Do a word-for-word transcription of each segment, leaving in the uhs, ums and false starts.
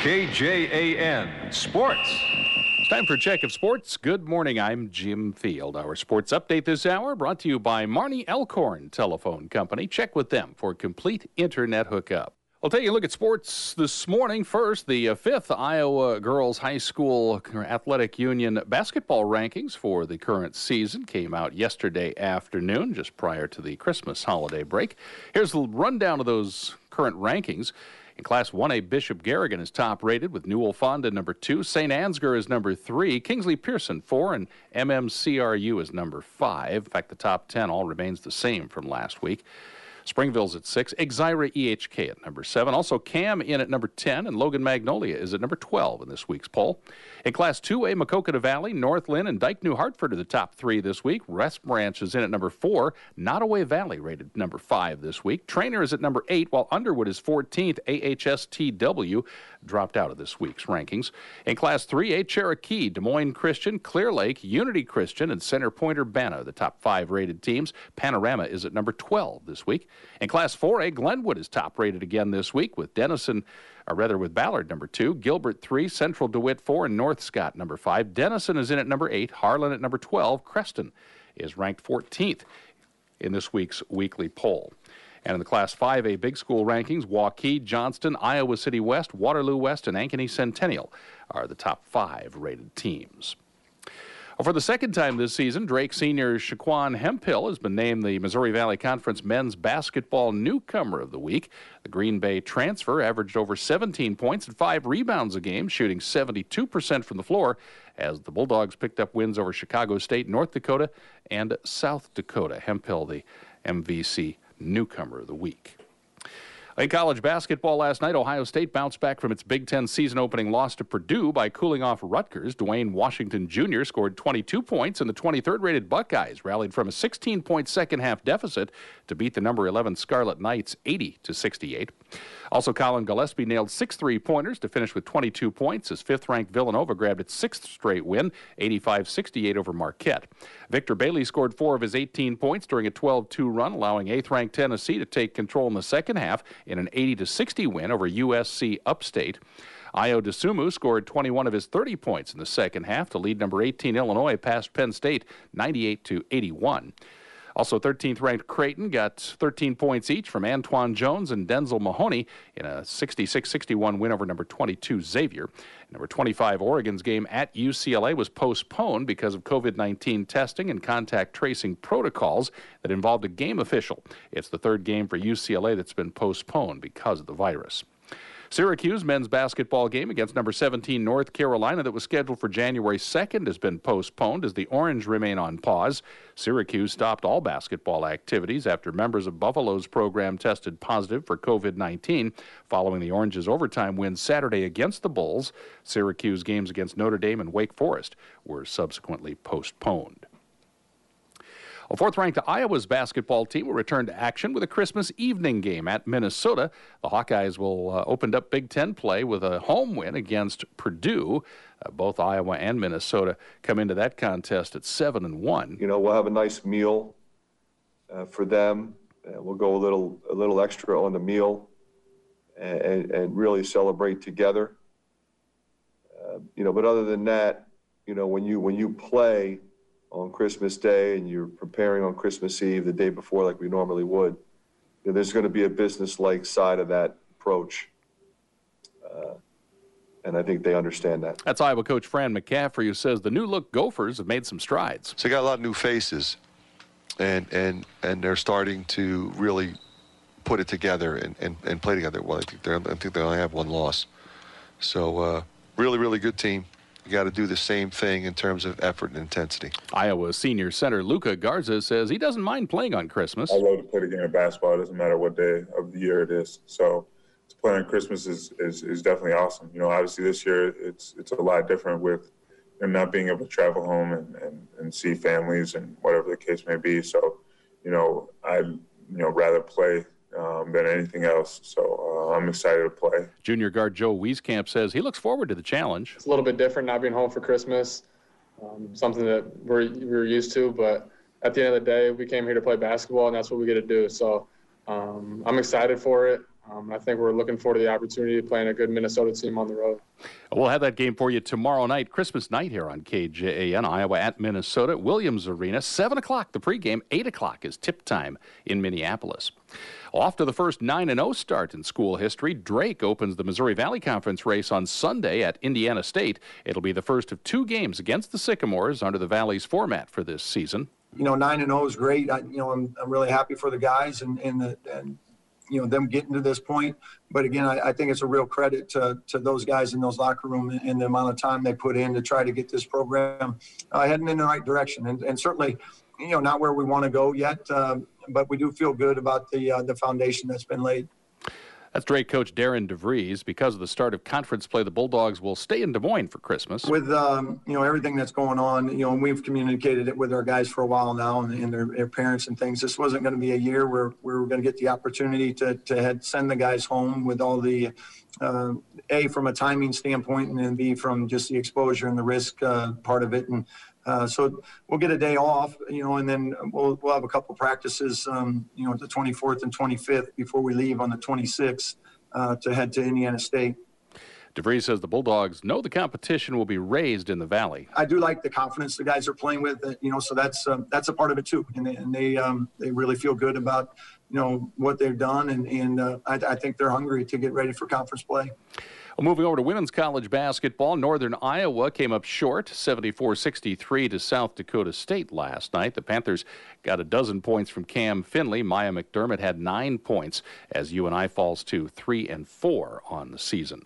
K J A N Sports. It's time for Check of Sports. Good morning, I'm Jim Field. Our sports update this hour brought to you by Marnie Elkhorn Telephone Company. Check with them for complete internet hookup. We'll take a look at sports this morning. First, the uh, fifth Iowa Girls High School Athletic Union basketball rankings for the current season came out yesterday afternoon, just prior to the Christmas holiday break. Here's the rundown of those current rankings. In Class one A, Bishop Garrigan is top-rated with Newell Fonda number two. Saint Ansgar is number three. Kingsley Pearson four, and M M C R U is number five. In fact, the top ten all remains the same from last week. Springville's at six. Exira E H K at number seven. Also Cam in at number ten, and Logan Magnolia is at number twelve in this week's poll. In Class two A, Maquoketa Valley, Northland, and Dike New Hartford are the top three this week. West Branch is in at number four. Nottoway Valley rated number five this week. Trainer is at number eight, while Underwood is fourteenth. A H S T W dropped out of this week's rankings. In Class three A, Cherokee, Des Moines Christian, Clear Lake, Unity Christian, and Center Point Urbana are the top five rated teams. Panorama is at number twelve this week. In Class four A, Glenwood is top-rated again this week with Denison, or rather with Ballard number two, Gilbert three, Central DeWitt four, and North Scott number five. Denison is in at number eight, Harlan at number twelve. Creston is ranked fourteenth in this week's weekly poll. And in the Class five A big school rankings, Waukee, Johnston, Iowa City West, Waterloo West, and Ankeny Centennial are the top five rated teams. For the second time this season, Drake senior Shaquan Hemphill has been named the Missouri Valley Conference Men's Basketball Newcomer of the Week. The Green Bay transfer averaged over seventeen points and five rebounds a game, shooting seventy-two percent from the floor, as the Bulldogs picked up wins over Chicago State, North Dakota, and South Dakota. Hemphill, the M V C Newcomer of the Week. In college basketball last night, Ohio State bounced back from its Big Ten season-opening loss to Purdue by cooling off Rutgers. Dwayne Washington Junior scored twenty-two points, and the twenty-third-rated Buckeyes rallied from a sixteen-point second-half deficit to beat the number eleven Scarlet Knights eighty to sixty-eight. Also, Colin Gillespie nailed six three-pointers to finish with twenty-two points as fifth-ranked Villanova grabbed its sixth straight win, eighty-five sixty-eight over Marquette. Victor Bailey scored four of his eighteen points during a twelve two run, allowing eighth-ranked Tennessee to take control in the second half in an eighty to sixty win over U S C Upstate. Ayo Dosunmu scored twenty-one of his thirty points in the second half to lead number eighteen Illinois past Penn State ninety-eight to eighty-one. Also, thirteenth-ranked Creighton got thirteen points each from Antoine Jones and Denzel Mahoney in a sixty-six sixty-one win over number twenty-two Xavier. Number twenty-five Oregon's game at U C L A was postponed because of COVID nineteen testing and contact tracing protocols that involved a game official. It's the third game for U C L A that's been postponed because of the virus. Syracuse men's basketball game against number seventeen North Carolina that was scheduled for January second has been postponed as the Orange remain on pause. Syracuse stopped all basketball activities after members of Buffalo's program tested positive for COVID nineteen. Following the Orange's overtime win Saturday against the Bulls, Syracuse games against Notre Dame and Wake Forest were subsequently postponed. A fourth-ranked Iowa's basketball team will return to action with a Christmas evening game at Minnesota. The Hawkeyes will uh, open up Big Ten play with a home win against Purdue. Uh, both Iowa and Minnesota come into that contest at seven and one. You know, we'll have a nice meal uh, for them. Uh, we'll go a little a little extra on the meal and, and really celebrate together. Uh, you know, but other than that, you know, when you when you play on Christmas Day and you're preparing on Christmas Eve the day before like we normally would, you know, there's going to be a business-like side of that approach. Uh, and I think they understand that. That's Iowa coach Fran McCaffrey, who says the new-look Gophers have made some strides. So they got a lot of new faces, and and and they're starting to really put it together and, and, and play together. Well, I think, they're, I think they only have one loss. So uh, really, really good team. You got to do the same thing in terms of effort and intensity. Iowa senior center Luka Garza says he doesn't mind playing on Christmas. I love to play the game of basketball. It doesn't matter what day of the year it is. So to play on Christmas is, is, is definitely awesome. You know, obviously this year it's it's a lot different with you know, not being able to travel home and, and, and see families and whatever the case may be. So, you know, I'd you know, rather play Um, than anything else. So uh, I'm excited to play. Junior guard Joe Wieskamp says he looks forward to the challenge. It's a little bit different not being home for Christmas, um, something that we're, we're used to, but at the end of the day, we came here to play basketball, and that's what we get to do. So um, I'm excited for it. Um, I think we're looking forward to the opportunity of playing a good Minnesota team on the road. We'll have that game for you tomorrow night, Christmas night here on K J A N. Iowa at Minnesota at Williams Arena. seven o'clock the pregame. eight o'clock is tip time in Minneapolis. Off to the first nine and oh start in school history. Drake opens the Missouri Valley Conference race on Sunday at Indiana State. It'll be the first of two games against the Sycamores under the Valley's format for this season. You know, nine and oh is great. I, you know, I'm, I'm really happy for the guys and, and, the, and you know, them getting to this point. But again, I, I think it's a real credit to, to those guys in those locker room and, and the amount of time they put in to try to get this program uh, heading in the right direction. And, and certainly, you know, not where we want to go yet, uh, but we do feel good about the uh, the foundation that's been laid. That's Drake coach Darren DeVries. Because of the start of conference play, the Bulldogs will stay in Des Moines for Christmas. With, um, you know, everything that's going on, you know, and we've communicated it with our guys for a while now and, and their, their parents and things. This wasn't going to be a year where, where we're going to get the opportunity to, to head, send the guys home with all the, uh, A, from a timing standpoint, and then B, from just the exposure and the risk uh, part of it. And uh, so we'll get a day off, you know, and then we'll, we'll have a couple practices, um, you know, the twenty-fourth and twenty-fifth before we leave on the twenty-sixth uh, to head to Indiana State. DeVries says the Bulldogs know the competition will be raised in the Valley. I do like the confidence the guys are playing with, you know, so that's um, that's a part of it too. And they and they, um, they really feel good about, you know, what they've done, and and uh, I, I think they're hungry to get ready for conference play. Well, moving over to women's college basketball, Northern Iowa came up short, seventy-four sixty-three to South Dakota State last night. The Panthers got a dozen points from Cam Finley. Maya McDermott had nine points as U N I falls to three and four on the season.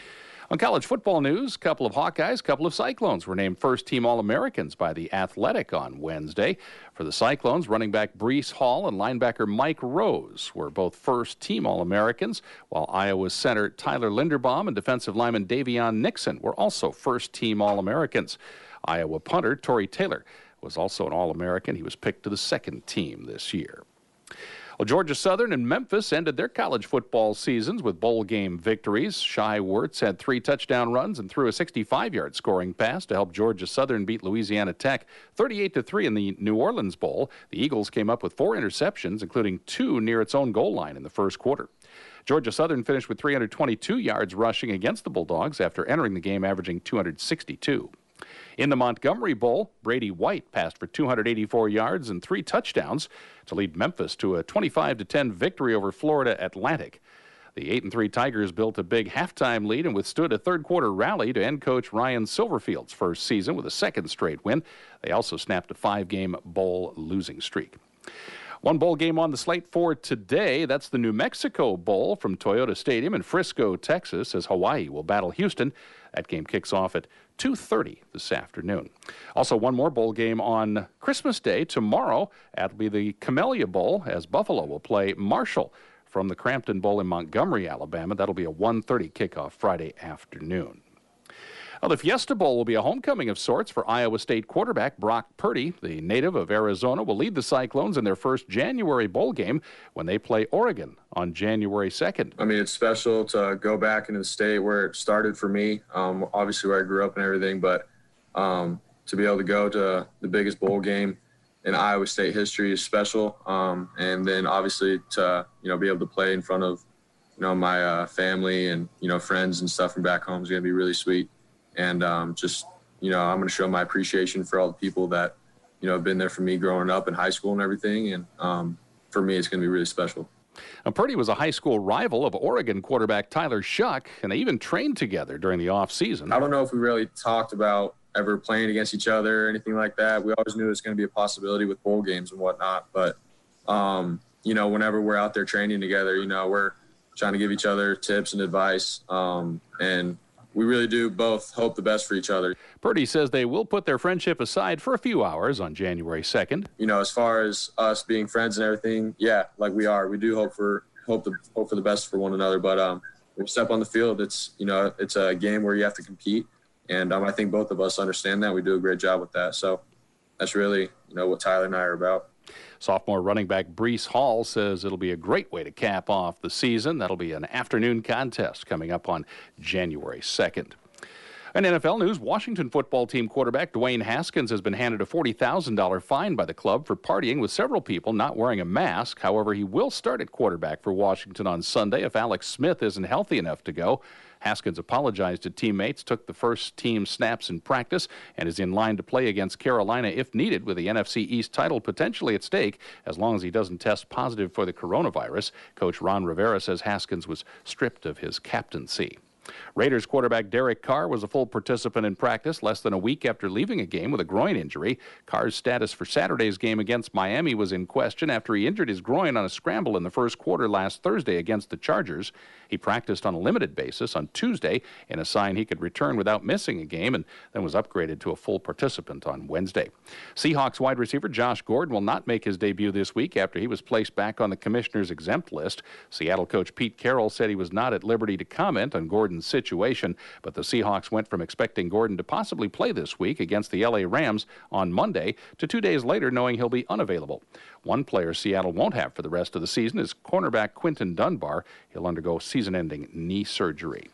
On college football news, a couple of Hawkeyes, a couple of Cyclones were named first-team All-Americans by The Athletic on Wednesday. For the Cyclones, running back Breece Hall and linebacker Mike Rose were both first-team All-Americans, while Iowa's center Tyler Linderbaum and defensive lineman Davion Nixon were also first-team All-Americans. Iowa punter Tory Taylor was also an All-American. He was picked to the second team this year. Well, Georgia Southern and Memphis ended their college football seasons with bowl game victories. Shai Werts had three touchdown runs and threw a sixty-five-yard scoring pass to help Georgia Southern beat Louisiana Tech thirty-eight to three in the New Orleans Bowl. The Eagles came up with four interceptions, including two near its own goal line in the first quarter. Georgia Southern finished with three hundred twenty-two yards rushing against the Bulldogs after entering the game averaging two hundred sixty-two. In the Montgomery Bowl, Brady White passed for two hundred eighty-four yards and three touchdowns to lead Memphis to a twenty-five to ten victory over Florida Atlantic. The eight and three Tigers built a big halftime lead and withstood a third-quarter rally to end coach Ryan Silverfield's first season with a second straight win. They also snapped a five-game bowl losing streak. One bowl game on the slate for today. That's the New Mexico Bowl from Toyota Stadium in Frisco, Texas, as Hawaii will battle Houston. That game kicks off at two thirty this afternoon. Also, one more bowl game on Christmas Day tomorrow. That'll be the Camellia Bowl, as Buffalo will play Marshall from the Crampton Bowl in Montgomery, Alabama. That'll be a one thirty kickoff Friday afternoon. Well, the Fiesta Bowl will be a homecoming of sorts for Iowa State quarterback Brock Purdy. The native of Arizona will lead the Cyclones in their first January bowl game when they play Oregon on January second. I mean, it's special to go back into the state where it started for me, um, obviously where I grew up and everything, but um, to be able to go to the biggest bowl game in Iowa State history is special. Um, and then obviously to, you know, be able to play in front of, you know, my uh, family and, you know, friends and stuff from back home is going to be really sweet. And um, just, you know, I'm going to show my appreciation for all the people that, you know, have been there for me growing up in high school and everything. And um, for me, it's going to be really special. Now, Purdy was a high school rival of Oregon quarterback Tyler Shuck, and they even trained together during the offseason. I don't know if we really talked about ever playing against each other or anything like that. We always knew it was going to be a possibility with bowl games and whatnot. But, um, you know, whenever we're out there training together, you know, we're trying to give each other tips and advice. Um, and we really do both hope the best for each other. Purdy says they will put their friendship aside for a few hours on January second. You know, as far as us being friends and everything, yeah, like we are. We do hope for hope, the, hope for the best for one another. But um, when you step on the field, it's, you know, it's a game where you have to compete. And um, I think both of us understand that. We do a great job with that. So that's really, you know, what Tyler and I are about. Sophomore running back Breece Hall says it'll be a great way to cap off the season. That'll be an afternoon contest coming up on January second. In N F L news, Washington football team quarterback Dwayne Haskins has been handed a forty thousand dollars fine by the club for partying with several people not wearing a mask. However, he will start at quarterback for Washington on Sunday if Alex Smith isn't healthy enough to go. Haskins apologized to teammates, took the first team snaps in practice, and is in line to play against Carolina if needed, with the N F C East title potentially at stake as long as he doesn't test positive for the coronavirus. Coach Ron Rivera says Haskins was stripped of his captaincy. Raiders quarterback Derek Carr was a full participant in practice less than a week after leaving a game with a groin injury. Carr's status for Saturday's game against Miami was in question after he injured his groin on a scramble in the first quarter last Thursday against the Chargers. He practiced on a limited basis on Tuesday in a sign he could return without missing a game, and then was upgraded to a full participant on Wednesday. Seahawks wide receiver Josh Gordon will not make his debut this week after he was placed back on the commissioner's exempt list. Seattle coach Pete Carroll said he was not at liberty to comment on Gordon's situation, but the Seahawks went from expecting Gordon to possibly play this week against the L A Rams on Monday to two days later knowing he'll be unavailable. One player Seattle won't have for the rest of the season is cornerback Quinton Dunbar. He'll undergo season-ending knee surgery.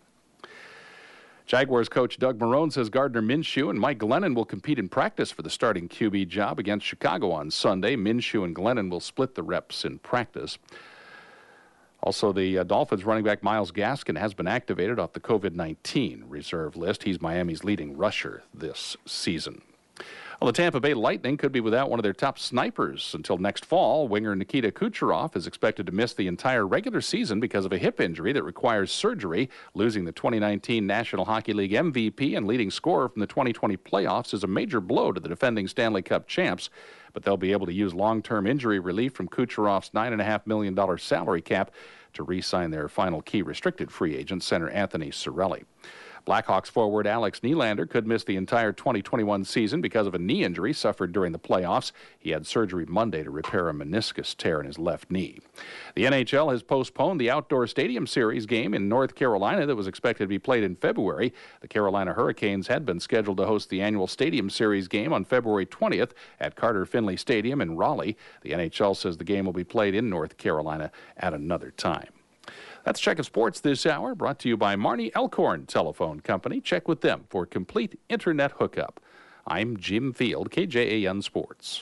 Jaguars coach Doug Marrone says Gardner Minshew and Mike Glennon will compete in practice for the starting Q B job against Chicago on Sunday. Minshew and Glennon will split the reps in practice. Also, the uh, Dolphins running back Myles Gaskin has been activated off the COVID nineteen reserve list. He's Miami's leading rusher this season. Well, the Tampa Bay Lightning could be without one of their top snipers until next fall. Winger Nikita Kucherov is expected to miss the entire regular season because of a hip injury that requires surgery. Losing the twenty nineteen National Hockey League M V P and leading scorer from the twenty twenty playoffs is a major blow to the defending Stanley Cup champs, but they'll be able to use long-term injury relief from Kucherov's nine point five million dollars salary cap to re-sign their final key restricted free agent, center Anthony Cirelli. Blackhawks forward Alex Nylander could miss the entire twenty twenty-one season because of a knee injury suffered during the playoffs. He had surgery Monday to repair a meniscus tear in his left knee. The N H L has postponed the Outdoor Stadium Series game in North Carolina that was expected to be played in February. The Carolina Hurricanes had been scheduled to host the annual Stadium Series game on February twentieth at Carter Finley Stadium in Raleigh. The N H L says the game will be played in North Carolina at another time. That's Check of Sports this hour, brought to you by Marnie Elkhorn Telephone Company. Check with them for complete internet hookup. I'm Jim Field, K J A N Sports.